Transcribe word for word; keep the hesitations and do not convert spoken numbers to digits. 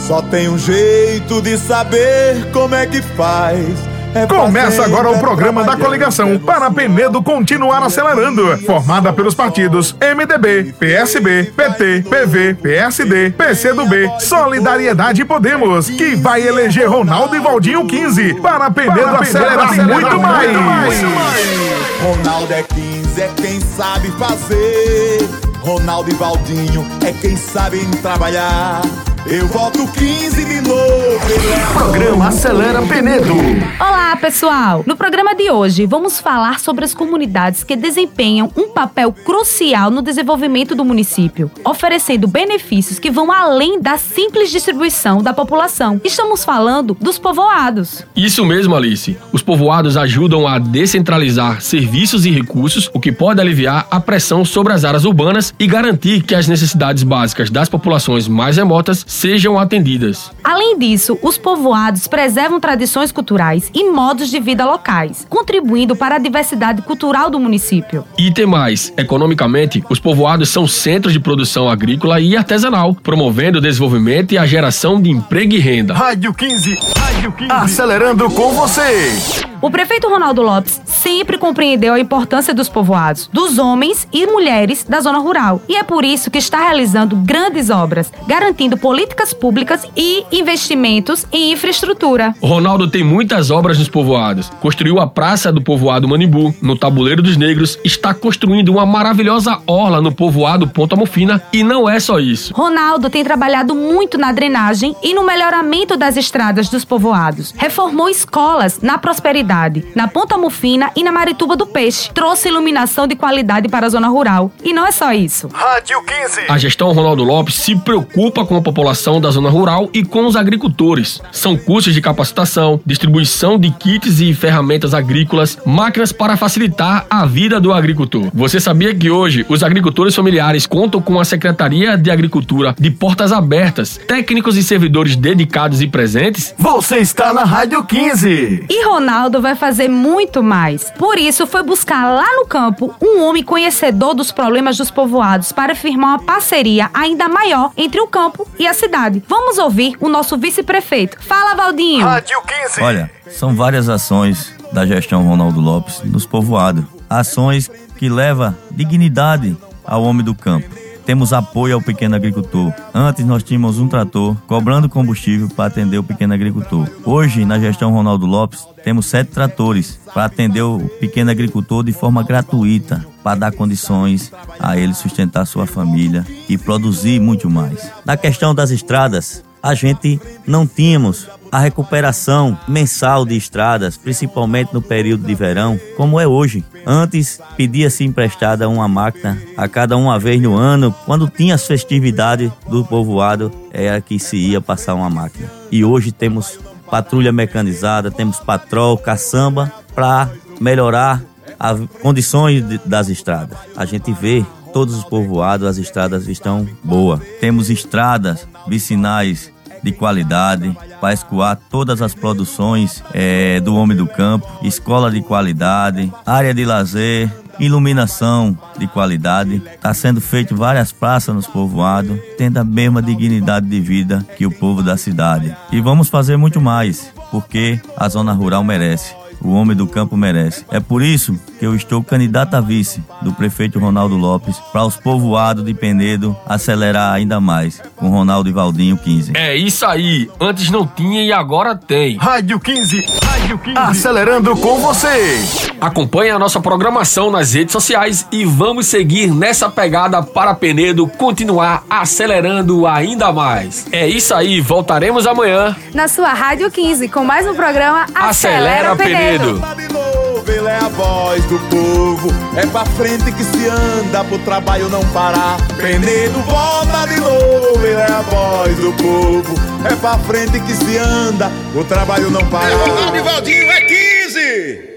Só tem um jeito de saber como é que faz. É Começa agora o programa da coligação para Penedo continuar acelerando, formada pelos partidos M D B, P S B, P T, P V, P S D, P C do B, Solidariedade e Podemos, que vai eleger Ronaldo e Valdinho quinze para Penedo para acelerar, acelerar muito mais. mais. Ronaldo é quinze, é quem sabe fazer. Ronaldo e Valdinho é quem sabe trabalhar. Eu voto quinze de novo. Programa Acelera Penedo. Olá, pessoal! No programa de hoje, vamos falar sobre as comunidades que desempenham um papel crucial no desenvolvimento do município, oferecendo benefícios que vão além da simples distribuição da população. Estamos falando dos povoados. Isso mesmo, Alice. Os povoados ajudam a descentralizar serviços e recursos, o que pode aliviar a pressão sobre as áreas urbanas e garantir que as necessidades básicas das populações mais remotas sejam atendidas. Além disso, os povoados preservam tradições culturais e modos de vida locais, contribuindo para a diversidade cultural do município. E tem mais, economicamente, os povoados são centros de produção agrícola e artesanal, promovendo o desenvolvimento e a geração de emprego e renda. Rádio quinze, Rádio quinze, acelerando com você. O prefeito Ronaldo Lopes sempre compreendeu a importância dos povoados, dos homens e mulheres da zona rural. E é por isso que está realizando grandes obras, garantindo políticas públicas e investimentos em infraestrutura. O Ronaldo tem muitas obras nos povoados. Construiu a Praça do Povoado Manimbu, no Tabuleiro dos Negros, está construindo uma maravilhosa orla no povoado Ponta Mufina e não é só isso. Ronaldo tem trabalhado muito na drenagem e no melhoramento das estradas dos povoados. Reformou escolas na Prosperidade, na Ponta Mufina e na Marituba do Peixe. Trouxe iluminação de qualidade para a zona rural. E não é só isso. Rádio quinze. A gestão Ronaldo Lopes se preocupa com a população da zona rural e com os agricultores. São cursos de capacitação, distribuição de kits e ferramentas agrícolas, máquinas para facilitar a vida do agricultor. Você sabia que hoje os agricultores familiares contam com a Secretaria de Agricultura de portas abertas, técnicos e servidores dedicados e presentes? Você está na Rádio quinze. E Ronaldo vai fazer muito mais. Por isso, foi buscar lá no campo um homem conhecedor dos problemas dos povoados para firmar uma parceria ainda maior entre o campo e a cidade. Vamos ouvir o nosso vice-prefeito. Fala, Valdinho! Rádio quinze. Olha, são várias ações da gestão Ronaldo Lopes nos povoados. Ações que levam dignidade ao homem do campo. Temos apoio ao pequeno agricultor. Antes nós tínhamos um trator cobrando combustível para atender o pequeno agricultor. Hoje, na gestão Ronaldo Lopes, temos sete tratores para atender o pequeno agricultor de forma gratuita, para dar condições a ele sustentar sua família e produzir muito mais. Na questão das estradas, a gente não tínhamos a recuperação mensal de estradas, principalmente no período de verão, como é hoje. Antes, pedia-se emprestada uma máquina a cada uma vez no ano. Quando tinha as festividades do povoado, era que se ia passar uma máquina. E hoje temos patrulha mecanizada, temos patrol, caçamba, para melhorar as condições de, das estradas. A gente vê todos os povoados, as estradas estão boas. Temos estradas vicinais de qualidade, para escoar todas as produções é, do homem do campo, escola de qualidade, área de lazer, iluminação de qualidade. Está sendo feito várias praças nos povoados, tendo a mesma dignidade de vida que o povo da cidade. E vamos fazer muito mais, porque a zona rural merece. O homem do campo merece. É por isso que eu estou candidato a vice do prefeito Ronaldo Lopes para os povoados de Penedo acelerar ainda mais com Ronaldo e Valdinho quinze. É isso aí. Antes não tinha e agora tem. Rádio quinze. Rádio quinze. Acelerando com você. Acompanhe a nossa programação nas redes sociais e vamos seguir nessa pegada para Penedo continuar acelerando ainda mais. É isso aí. Voltaremos amanhã na sua Rádio quinze com mais um programa Acelera, Acelera Penedo. Volta de novo, ele é a voz do povo. É pra frente que se anda, pro trabalho não parar. Penedo volta de novo, ele é a voz do povo. É pra frente que se anda, o trabalho não parar. Ronaldo e Valdinho é quinze.